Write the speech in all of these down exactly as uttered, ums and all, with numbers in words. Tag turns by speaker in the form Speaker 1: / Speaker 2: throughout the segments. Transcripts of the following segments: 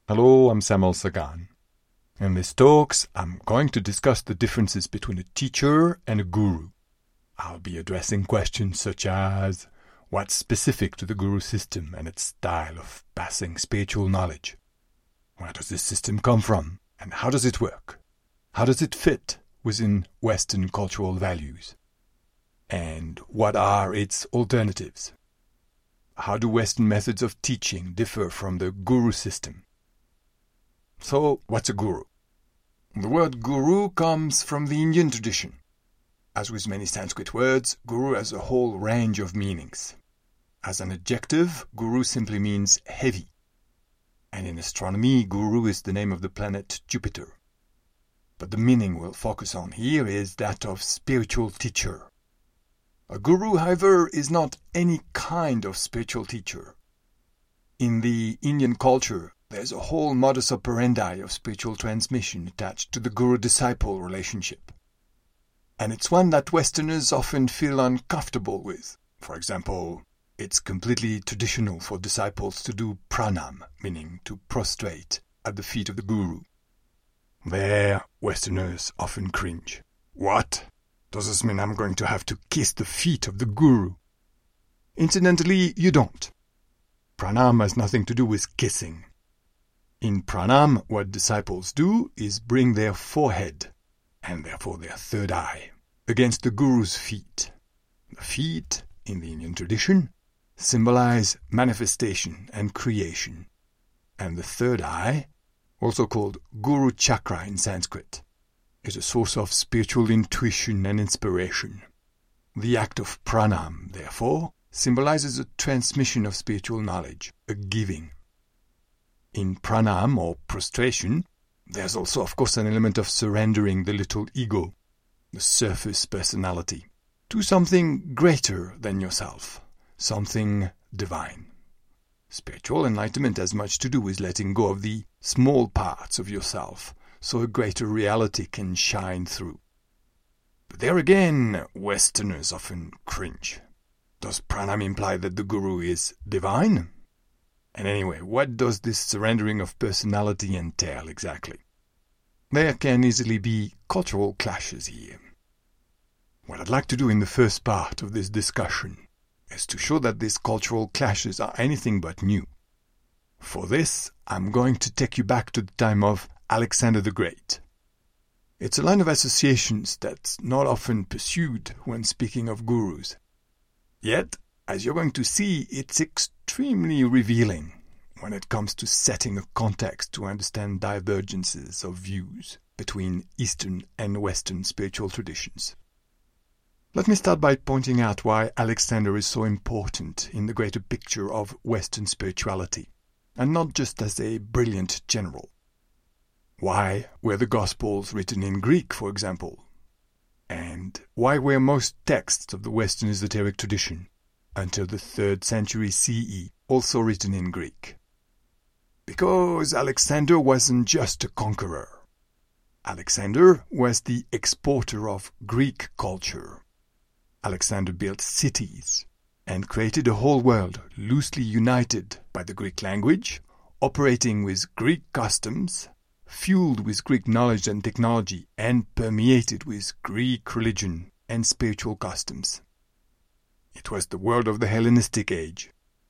Speaker 1: Hello, I'm Samuel Sagan. In these talks, I'm going to discuss the differences between a teacher and a guru. I'll be addressing questions such as, what's specific to the guru system and its style of passing spiritual knowledge? Where does this system come from, and how does it work? How does it fit within Western cultural values? And what are its alternatives? How do Western methods of teaching differ from the guru system? So, what's a guru? The word guru comes from the Indian tradition. As with many Sanskrit words, guru has a whole range of meanings. As an adjective, guru simply means heavy. And in astronomy, guru is the name of the planet Jupiter. But the meaning we'll focus on here is that of spiritual teacher. A guru, however, is not any kind of spiritual teacher. In the Indian culture, there's a whole modus operandi of spiritual transmission attached to the guru-disciple relationship. And it's one that Westerners often feel uncomfortable with. For example, it's completely traditional for disciples to do pranam, meaning to prostrate at the feet of the guru. There, Westerners often cringe. What? Does this mean I'm going to have to kiss the feet of the guru? Incidentally, you don't. Pranam has nothing to do with kissing. In pranam, what disciples do is bring their forehead, and therefore their third eye, against the guru's feet. The feet, in the Indian tradition, symbolize manifestation and creation. And the third eye, also called Guru Chakra in Sanskrit, is a source of spiritual intuition and inspiration. The act of pranam, therefore, symbolizes a transmission of spiritual knowledge, a giving. In pranam, or prostration, there's also, of course, an element of surrendering the little ego, the surface personality, to something greater than yourself, something divine. Spiritual enlightenment has much to do with letting go of the small parts of yourself, so a greater reality can shine through. But there again, Westerners often cringe. Does pranam imply that the guru is divine? And anyway, what does this surrendering of personality entail exactly? There can easily be cultural clashes here. What I'd like to do in the first part of this discussion is to show that these cultural clashes are anything but new. For this, I'm going to take you back to the time of Alexander the Great. It's a line of associations that's not often pursued when speaking of gurus. Yet, as you're going to see, it's extremely revealing when it comes to setting a context to understand divergences of views between Eastern and Western spiritual traditions. Let me start by pointing out why Alexander is so important in the greater picture of Western spirituality, and not just as a brilliant general. Why were the Gospels written in Greek, for example? And why were most texts of the Western esoteric tradition, until the third century C E, also written in Greek? Because Alexander wasn't just a conqueror. Alexander was the exporter of Greek culture. Alexander built cities and created a whole world loosely united by the Greek language, operating with Greek customs, fueled with Greek knowledge and technology, and permeated with Greek religion and spiritual customs. It was the world of the Hellenistic age.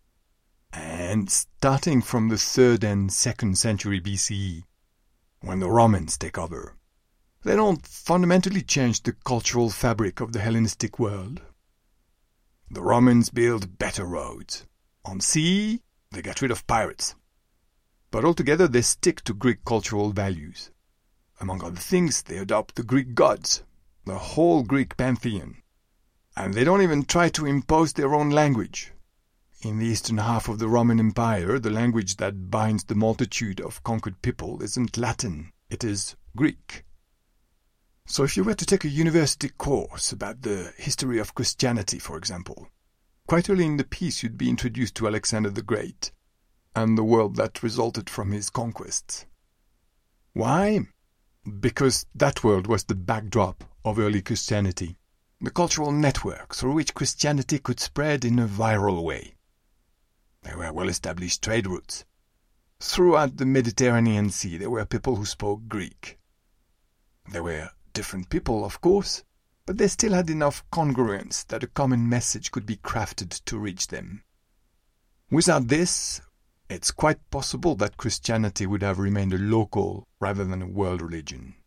Speaker 1: And starting from the third and second century B C E, when the Romans take over, they don't fundamentally change the cultural fabric of the Hellenistic world. The Romans build better roads. On sea, they get rid of pirates. But altogether they stick to Greek cultural values. Among other things, they adopt the Greek gods, the whole Greek pantheon. And they don't even try to impose their own language. In the eastern half of the Roman Empire, the language that binds the multitude of conquered people isn't Latin, it is Greek. So if you were to take a university course about the history of Christianity, for example, quite early in the piece you'd be introduced to Alexander the Great and the world that resulted from his conquests. Why? Because that world was the backdrop of early Christianity, the cultural network through which Christianity could spread in a viral way. There were well-established trade routes. throughout the Mediterranean Sea there were people who spoke Greek. There were different people, of course, but they still had enough congruence that a common message could be crafted to reach them. Without this, it's quite possible that Christianity would have remained a local rather than a world religion.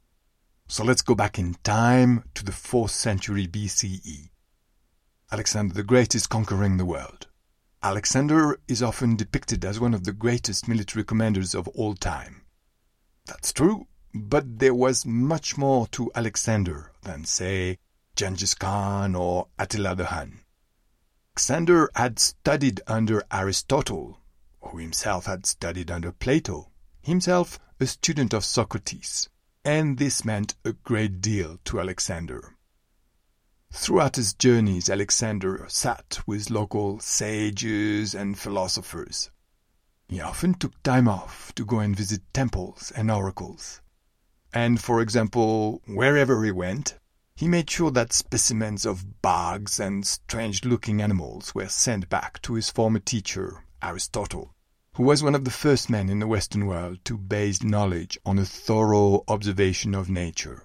Speaker 1: So let's go back in time to the fourth century B C E. Alexander the Great is conquering the world. Alexander is often depicted as one of the greatest military commanders of all time. That's true, but there was much more to Alexander than, say, Genghis Khan or Attila the Hun. Alexander had studied under Aristotle, who himself had studied under Plato, himself a student of Socrates, and this meant a great deal to Alexander. Throughout his journeys, Alexander sat with local sages and philosophers. He often took time off to go and visit temples and oracles. And, for example, wherever he went, he made sure that specimens of bugs and strange-looking animals were sent back to his former teacher, Aristotle, who was one of the first men in the Western world to base knowledge on a thorough observation of nature.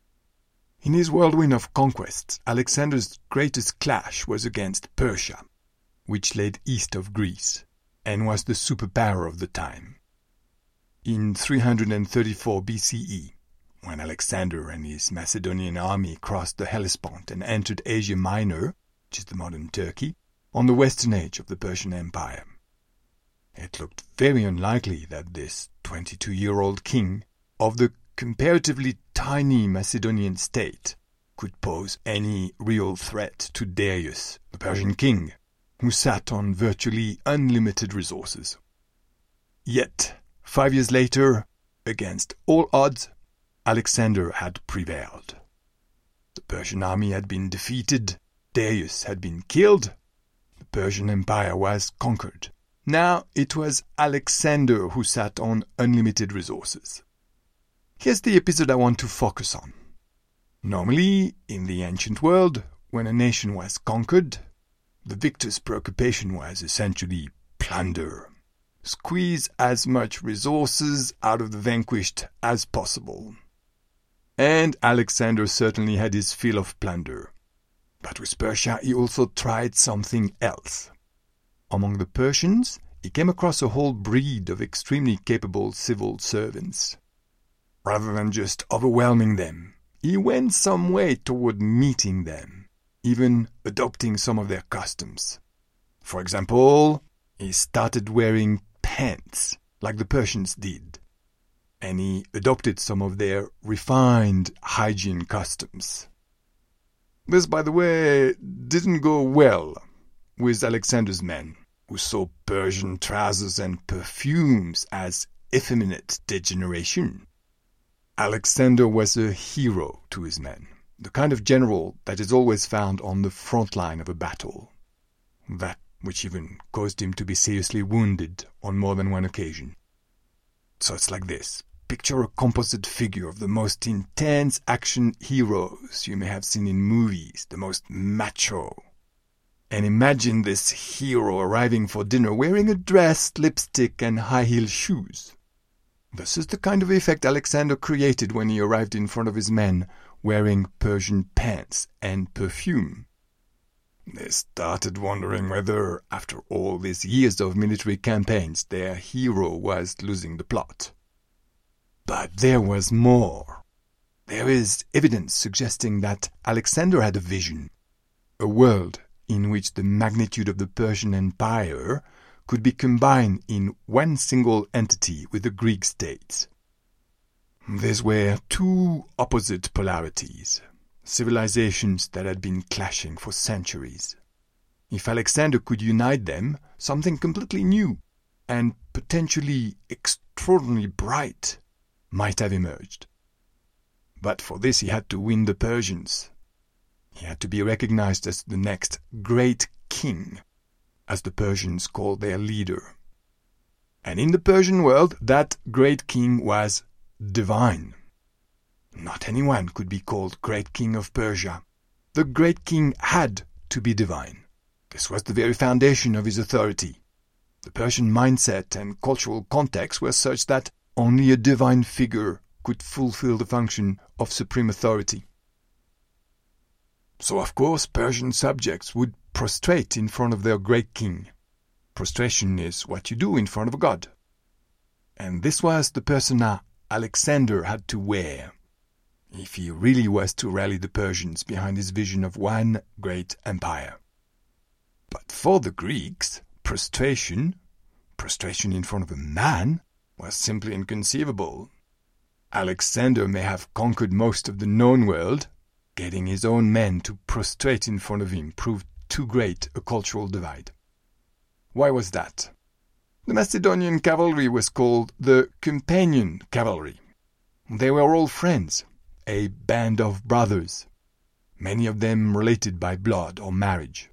Speaker 1: In his whirlwind of conquests, Alexander's greatest clash was against Persia, which laid east of Greece, and was the superpower of the time. In three hundred thirty-four B C E, when Alexander and his Macedonian army crossed the Hellespont and entered Asia Minor, which is the modern Turkey, on the western edge of the Persian Empire, it looked very unlikely that this twenty-two-year-old king of the comparatively tiny Macedonian state could pose any real threat to Darius, the Persian king, who sat on virtually unlimited resources. Yet, five years later, against all odds, Alexander had prevailed. The Persian army had been defeated, Darius had been killed, the Persian Empire was conquered. Now it was Alexander who sat on unlimited resources. Here's the episode I want to focus on. Normally, in the ancient world, when a nation was conquered, the victor's preoccupation was essentially plunder. Squeeze as much resources out of the vanquished as possible. And Alexander certainly had his fill of plunder. But with Persia, he also tried something else. Among the Persians, he came across a whole breed of extremely capable civil servants. Rather than just overwhelming them, he went some way toward meeting them, even adopting some of their customs. For example, he started wearing pants, like the Persians did, and he adopted some of their refined hygiene customs. This, by the way, didn't go well with Alexander's men, who saw Persian trousers and perfumes as effeminate degeneration. Alexander was a hero to his men, the kind of general that is always found on the front line of a battle, that which even caused him to be seriously wounded on more than one occasion. So it's like this. Picture a composite figure of the most intense action heroes you may have seen in movies, the most macho. And imagine this hero arriving for dinner wearing a dress, lipstick, and high-heel shoes. This is the kind of effect Alexander created when he arrived in front of his men wearing Persian pants and perfume. They started wondering whether, after all these years of military campaigns, their hero was losing the plot. But there was more. There is evidence suggesting that Alexander had a vision, a world in which the magnitude of the Persian Empire could be combined in one single entity with the Greek states. These were two opposite polarities, civilizations that had been clashing for centuries. If Alexander could unite them, something completely new and potentially extraordinarily bright might have emerged. But for this he had to win the Persians. He had to be recognized as the next great king, as the Persians called their leader. And in the Persian world, that great king was divine. Not anyone could be called great king of Persia. The great king had to be divine. This was the very foundation of his authority. The Persian mindset and cultural context were such that only a divine figure could fulfill the function of supreme authority. So, of course, Persian subjects would prostrate in front of their great king. Prostration is what you do in front of a god. And this was the persona Alexander had to wear, if he really was to rally the Persians behind his vision of one great empire. But for the Greeks, prostration, prostration in front of a man, was simply inconceivable. Alexander may have conquered most of the known world. Getting his own men to prostrate in front of him proved too great a cultural divide. Why was that? The Macedonian cavalry was called the Companion Cavalry. They were all friends, a band of brothers, many of them related by blood or marriage.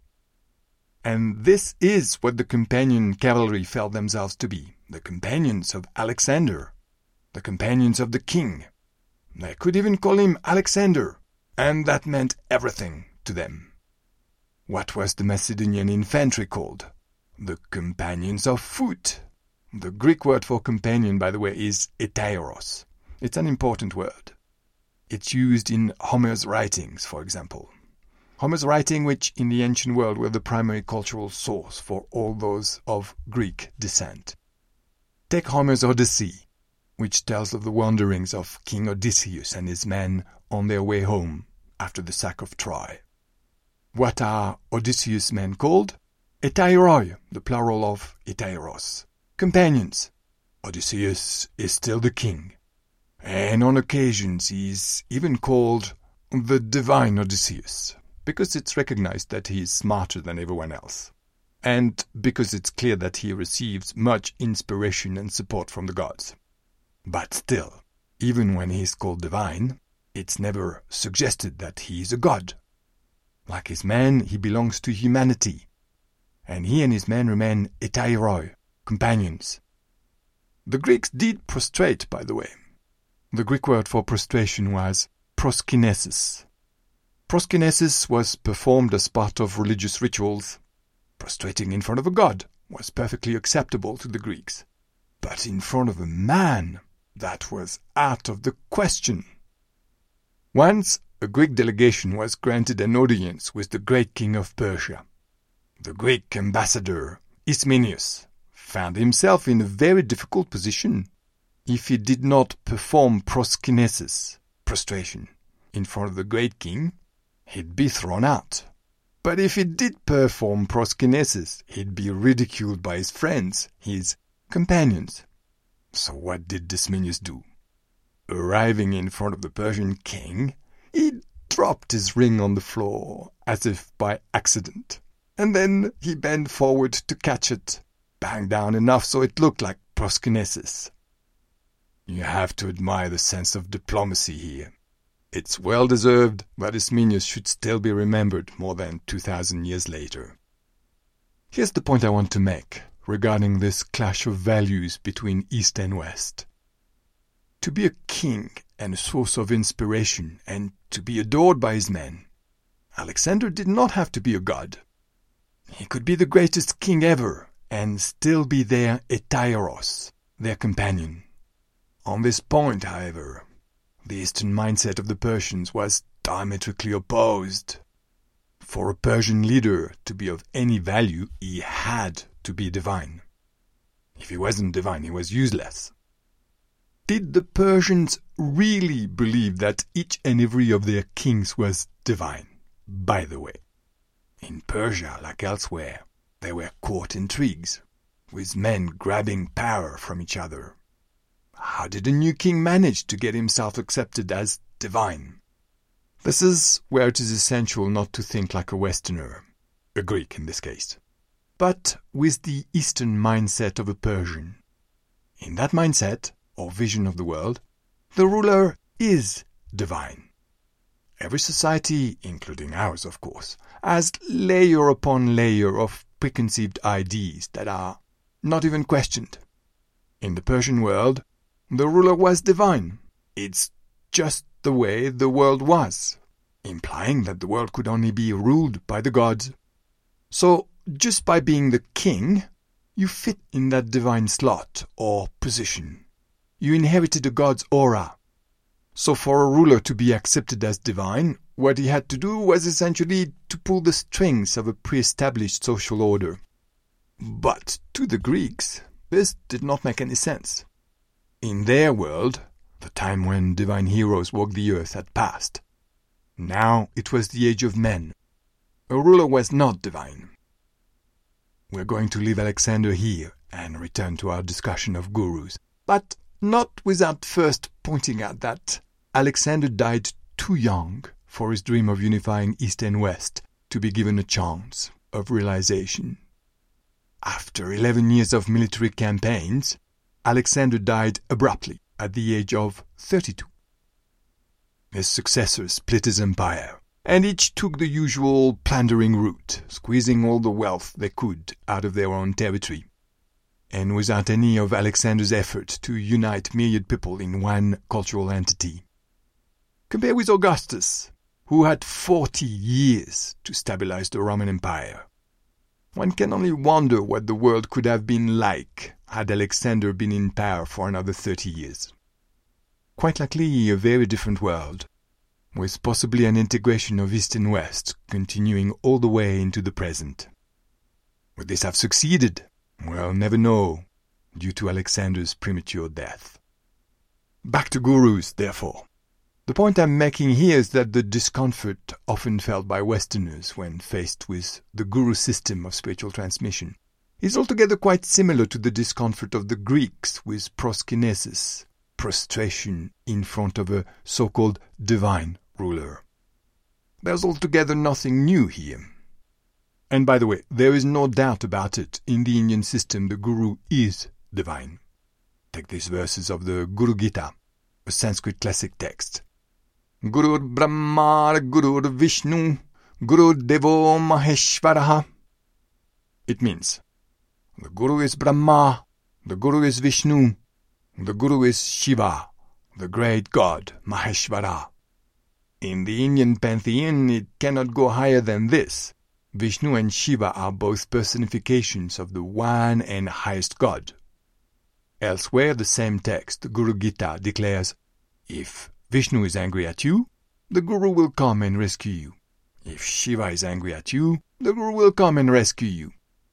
Speaker 1: And this is what the Companion Cavalry felt themselves to be, the companions of Alexander, the companions of the king. They could even call him Alexander, and that meant everything to them. What was the Macedonian infantry called? The companions of foot. The Greek word for companion, by the way, is etairos. It's an important word. It's used in Homer's writings, for example. Homer's writing, which in the ancient world were the primary cultural source for all those of Greek descent. Take Homer's Odyssey, which tells of the wanderings of King Odysseus and his men on their way home after the sack of Troy. What are Odysseus' men called? Etairoi, the plural of etairos, companions. Odysseus is still the king, and on occasions he is even called the divine Odysseus, because it's recognized that he is smarter than everyone else, and because it's clear that he receives much inspiration and support from the gods. But still, even when he is called divine, it's never suggested that he is a god. Like his men, he belongs to humanity, and he and his men remain etairoi, companions. The Greeks did prostrate, by the way. The Greek word for prostration was proskinesis. Proskinesis was performed as part of religious rituals. Prostrating in front of a god was perfectly acceptable to the Greeks. But in front of a man, that was out of the question. Once, a Greek delegation was granted an audience with the great king of Persia. The Greek ambassador, Ismenius, found himself in a very difficult position. If he did not perform proskinesis, prostration, in front of the great king, he'd be thrown out. But if he did perform proskinesis, he'd be ridiculed by his friends, his companions. So what did Ismenius do? Arriving in front of the Persian king, he dropped his ring on the floor, as if by accident. And then he bent forward to catch it, banged down enough so it looked like proskinesis. You have to admire the sense of diplomacy here. It's well deserved, but Ismenius should still be remembered more than two thousand years later. Here's the point I want to make regarding this clash of values between East and West. To be a king and a source of inspiration, and to be adored by his men, Alexander did not have to be a god. He could be the greatest king ever, and still be their etairos, their companion. On this point, however, the Eastern mindset of the Persians was diametrically opposed. For a Persian leader to be of any value, he had to be divine. If he wasn't divine, he was useless. Did the Persians really believe that each and every of their kings was divine? By the way, in Persia, like elsewhere, there were court intrigues, with men grabbing power from each other. How did a new king manage to get himself accepted as divine? This is where it is essential not to think like a Westerner, a Greek in this case, but with the Eastern mindset of a Persian. In that mindset, or vision of the world, the ruler is divine. Every society, including ours of course, has layer upon layer of preconceived ideas that are not even questioned. In the Persian world, the ruler was divine. It's just the way the world was, implying that the world could only be ruled by the gods. So, just by being the king, You fit in that divine slot or position. You inherited a god's aura. So for a ruler to be accepted as divine, what he had to do was essentially to pull the strings of a pre-established social order. But to the Greeks, this did not make any sense. In their world, the time when divine heroes walked the earth had passed. Now it was the age of men. A ruler was not divine. We're going to leave Alexander here and return to our discussion of gurus, but not without first pointing out that Alexander died too young for his dream of unifying East and West to be given a chance of realization. After eleven years of military campaigns, Alexander died abruptly at the age of thirty-two. His successors split his empire, and each took the usual plundering route, squeezing all the wealth they could out of their own territory, and without any of Alexander's effort to unite myriad people in one cultural entity. Compare with Augustus, who had forty years to stabilize the Roman Empire. One can only wonder what the world could have been like had Alexander been in power for another thirty years. Quite likely a very different world, with possibly an integration of East and West continuing all the way into the present. Would this have succeeded? We'll never know, due to Alexander's premature death. Back to gurus, therefore. The point I'm making here is that the discomfort often felt by Westerners when faced with the guru system of spiritual transmission is altogether quite similar to the discomfort of the Greeks with proskinesis, prostration in front of a so-called divine ruler. There's altogether nothing new here. And by the way, there is no doubt about it. In the Indian system, the guru is divine. Take these verses of the Guru Gita, a Sanskrit classic text. Guru Brahma, Guru Vishnu, Guru Devo Maheshwaraha. It means, the Guru is Brahma, the Guru is Vishnu, the Guru is Shiva, the great God, Maheshwara. In the Indian pantheon, it cannot go higher than this. Vishnu and Shiva are both personifications of the one and highest God. Elsewhere, the same text, the Guru Gita, declares, if Vishnu is angry at you, the Guru will come and rescue you. If Shiva is angry at you, the Guru will come and rescue you.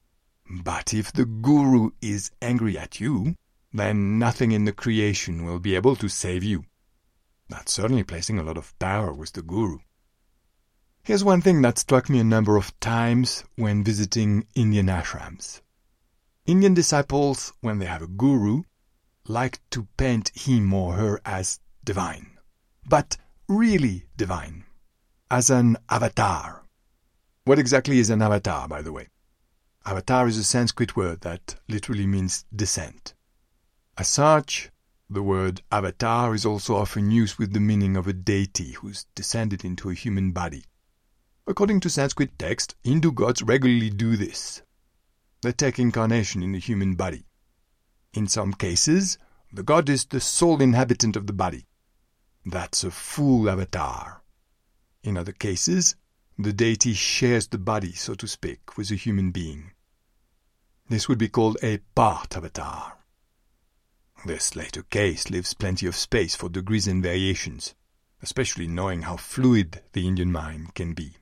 Speaker 1: But if the Guru is angry at you, then nothing in the creation will be able to save you. That's certainly placing a lot of power with the Guru. Here's one thing that struck me a number of times when visiting Indian ashrams. Indian disciples, when they have a Guru, like to paint him or her as divine. But really divine. As an avatar. What exactly is an avatar, by the way? Avatar is a Sanskrit word that literally means descent. As such, the word avatar is also often used with the meaning of a deity who's descended into a human body. According to Sanskrit text, Hindu gods regularly do this. They take incarnation in the human body. In some cases, the god is the sole inhabitant of the body. That's a full avatar. In other cases, the deity shares the body, so to speak, with a human being. This would be called a part avatar. This later case leaves plenty of space for degrees and variations, especially knowing how fluid the Indian mind can be.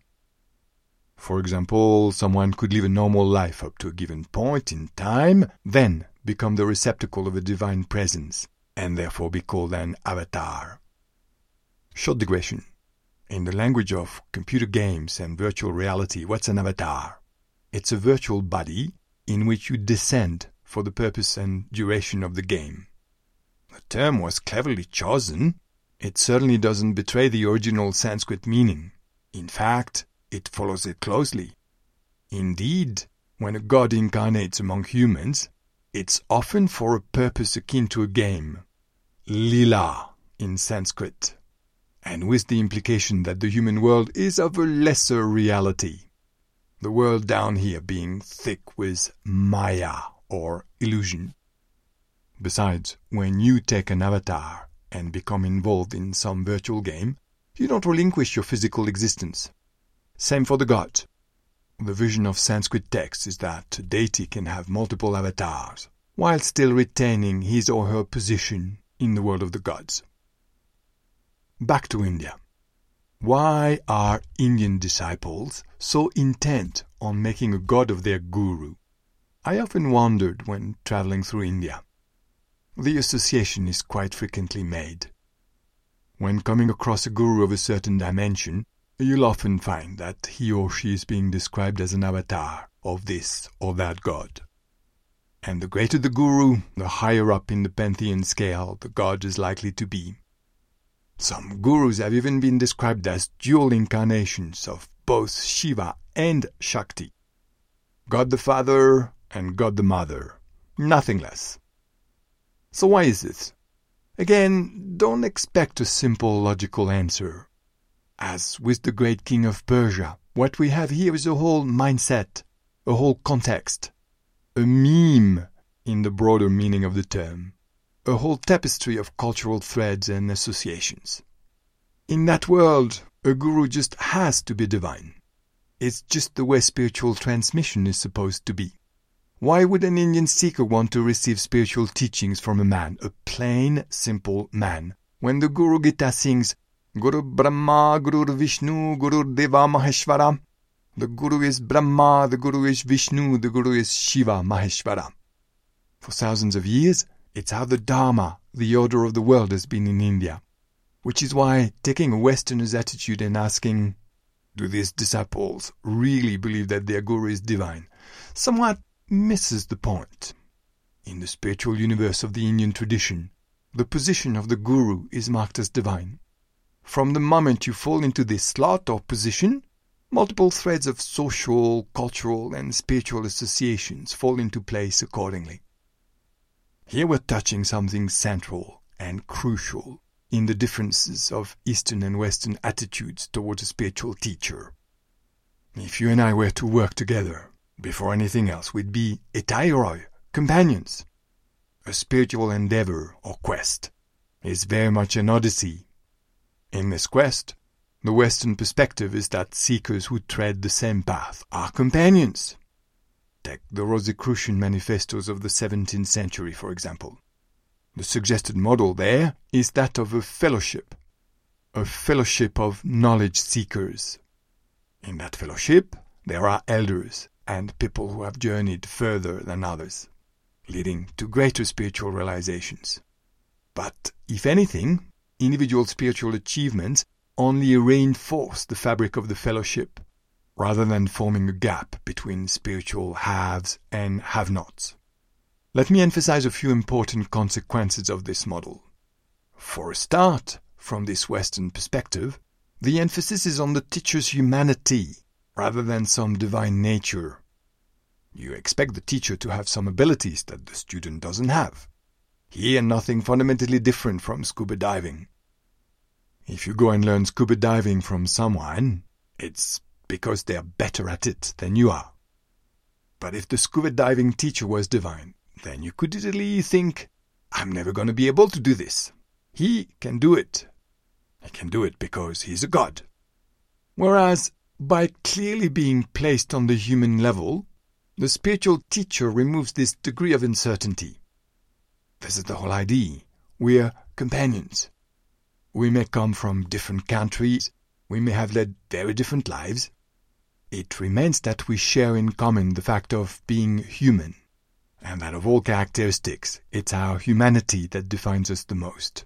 Speaker 1: For example, someone could live a normal life up to a given point in time, then become the receptacle of a divine presence, and therefore be called an avatar. Short digression. In the language of computer games and virtual reality, what's an avatar? It's a virtual body in which you descend for the purpose and duration of the game. The term was cleverly chosen. It certainly doesn't betray the original Sanskrit meaning. In fact, it follows it closely. Indeed, when a god incarnates among humans, it's often for a purpose akin to a game, lila in Sanskrit, and with the implication that the human world is of a lesser reality, the world down here being thick with maya, or illusion. Besides, when you take an avatar and become involved in some virtual game, you don't relinquish your physical existence. Same for the god. the vision of Sanskrit texts is that a deity can have multiple avatars, while still retaining his or her position in the world of the gods. Back to India. Why are Indian disciples so intent on making a god of their guru? I often wondered when traveling through India. The association is quite frequently made. When coming across a guru of a certain dimension, you'll often find that he or she is being described as an avatar of this or that god. And the greater the guru, the higher up in the pantheon scale the god is likely to be. Some gurus have even been described as dual incarnations of both Shiva and Shakti. God the Father and God the Mother. Nothing less. So why is this? Again, don't expect a simple logical answer. As with the great king of Persia, what we have here is a whole mindset, a whole context, a meme in the broader meaning of the term, a whole tapestry of cultural threads and associations. In that world, a guru just has to be divine. It's just the way spiritual transmission is supposed to be. Why would an Indian seeker want to receive spiritual teachings from a man, a plain, simple man, when the Guru Gita sings, Guru Brahma, Guru Vishnu, Guru Deva Maheshwara? The Guru is Brahma, the Guru is Vishnu, the Guru is Shiva Maheshwara. For thousands of years, it's how the Dharma, the order of the world, has been in India. Which is why taking a Westerner's attitude and asking, do these disciples really believe that their Guru is divine, somewhat misses the point. In the spiritual universe of the Indian tradition, the position of the Guru is marked as divine. From the moment you fall into this slot or position, multiple threads of social, cultural, and spiritual associations fall into place accordingly. Here we're touching something central and crucial in the differences of Eastern and Western attitudes towards a spiritual teacher. If you and I were to work together, before anything else, we'd be etairoi, companions. A spiritual endeavor or quest is very much an odyssey. In this quest, the Western perspective is that seekers who tread the same path are companions. Take the Rosicrucian manifestos of the seventeenth century, for example. The suggested model there is that of a fellowship, a fellowship of knowledge seekers. In that fellowship, there are elders and people who have journeyed further than others, leading to greater spiritual realizations. But, if anything, individual spiritual achievements only reinforce the fabric of the fellowship, rather than forming a gap between spiritual haves and have-nots. Let me emphasize a few important consequences of this model. For a start, from this Western perspective, the emphasis is on the teacher's humanity, rather than some divine nature. You expect the teacher to have some abilities that the student doesn't have. Here, nothing fundamentally different from scuba diving. If you go and learn scuba diving from someone, it's because they're better at it than you are. But if the scuba diving teacher was divine, then you could easily think, I'm never going to be able to do this. He can do it. He can do it because he's a god. Whereas, by clearly being placed on the human level, the spiritual teacher removes this degree of uncertainty. This is the whole idea. We're companions. We may come from different countries. We may have led very different lives. It remains that we share in common the fact of being human, and that of all characteristics, it's our humanity that defines us the most.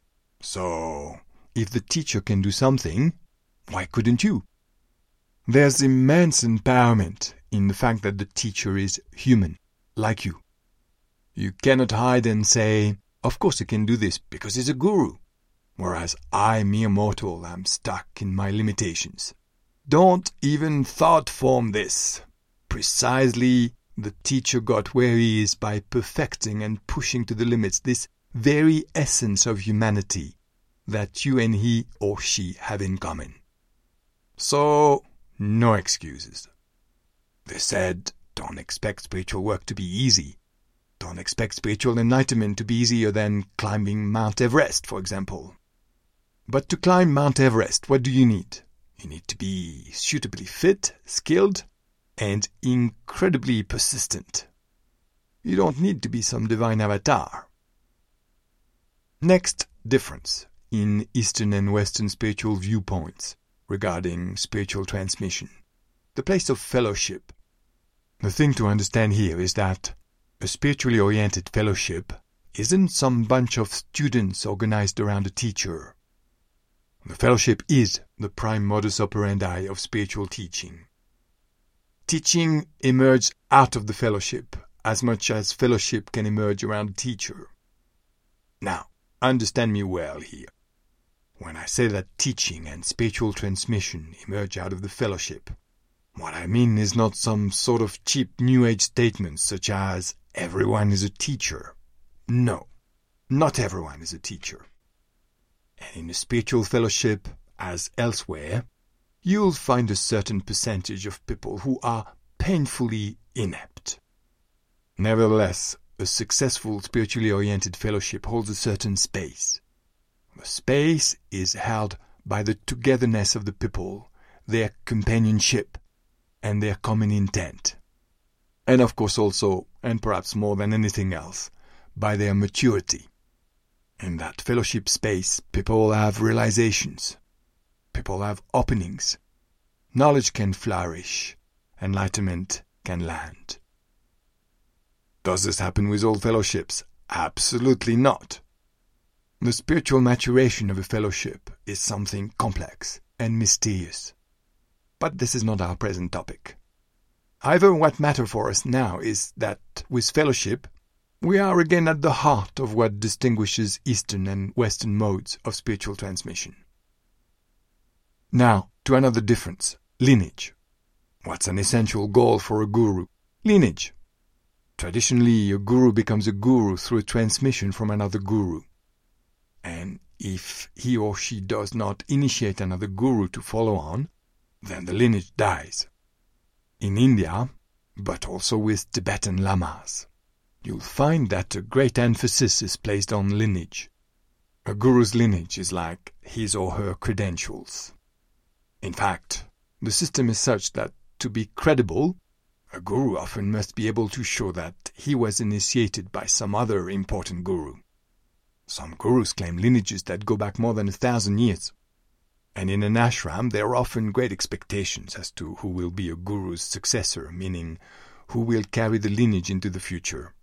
Speaker 1: So, if the teacher can do something, why couldn't you? There's immense empowerment in the fact that the teacher is human, like you. You cannot hide and say, of course he can do this because he's a guru, whereas I, mere mortal, am stuck in my limitations. Don't even thought form this. Precisely, the teacher got where he is by perfecting and pushing to the limits this very essence of humanity that you and he or she have in common. So, no excuses. They said, don't expect spiritual work to be easy. Don't expect spiritual enlightenment to be easier than climbing Mount Everest, for example. But to climb Mount Everest, what do you need? You need to be suitably fit, skilled, and incredibly persistent. You don't need to be some divine avatar. Next difference in Eastern and Western spiritual viewpoints regarding spiritual transmission: the place of fellowship. The thing to understand here is that a spiritually oriented fellowship isn't some bunch of students organized around a teacher. The fellowship is the prime modus operandi of spiritual teaching. Teaching emerges out of the fellowship as much as fellowship can emerge around a teacher. Now, understand me well here. When I say that teaching and spiritual transmission emerge out of the fellowship, what I mean is not some sort of cheap New Age statements such as everyone is a teacher. No, not everyone is a teacher. And in a spiritual fellowship, as elsewhere, you'll find a certain percentage of people who are painfully inept. Nevertheless, a successful spiritually oriented fellowship holds a certain space. The space is held by the togetherness of the people, their companionship, and their common intent. And of course also, and perhaps more than anything else, by their maturity. In that fellowship space, people have realizations. People have openings. Knowledge can flourish. Enlightenment can land. Does this happen with all fellowships? Absolutely not. The spiritual maturation of a fellowship is something complex and mysterious. But this is not our present topic. However, what matters for us now is that with fellowship, we are again at the heart of what distinguishes Eastern and Western modes of spiritual transmission. Now, to another difference, lineage. What's an essential goal for a guru? Lineage. Traditionally, a guru becomes a guru through a transmission from another guru. And if he or she does not initiate another guru to follow on, then the lineage dies. In India, but also with Tibetan lamas, you'll find that a great emphasis is placed on lineage. A guru's lineage is like his or her credentials. In fact, the system is such that to be credible, a guru often must be able to show that he was initiated by some other important guru. Some gurus claim lineages that go back more than a thousand years. And in an ashram, there are often great expectations as to who will be a guru's successor, meaning who will carry the lineage into the future.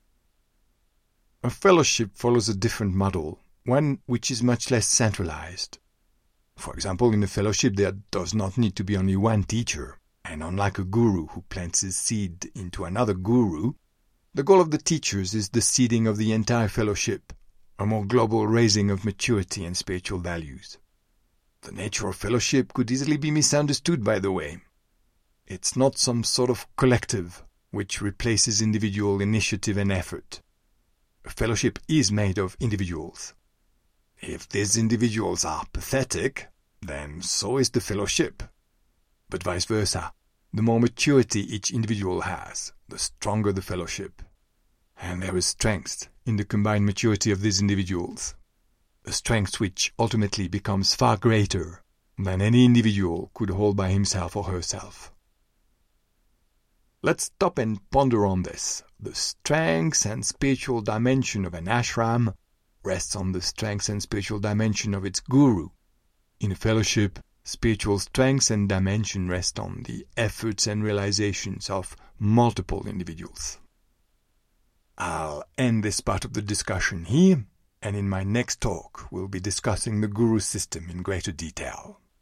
Speaker 1: A fellowship follows a different model, one which is much less centralized. For example, in a fellowship there does not need to be only one teacher, and unlike a guru who plants his seed into another guru, the goal of the teachers is the seeding of the entire fellowship, a more global raising of maturity and spiritual values. The nature of fellowship could easily be misunderstood, by the way. It's not some sort of collective which replaces individual initiative and effort. A fellowship is made of individuals. If these individuals are pathetic, then so is the fellowship. But vice versa, the more maturity each individual has, the stronger the fellowship. And there is strength in the combined maturity of these individuals, a strength which ultimately becomes far greater than any individual could hold by himself or herself. Let's stop and ponder on this. The strength and spiritual dimension of an ashram rests on the strength and spiritual dimension of its guru. In a fellowship, spiritual strength and dimension rest on the efforts and realizations of multiple individuals. I'll end this part of the discussion here, and in my next talk we'll be discussing the guru system in greater detail.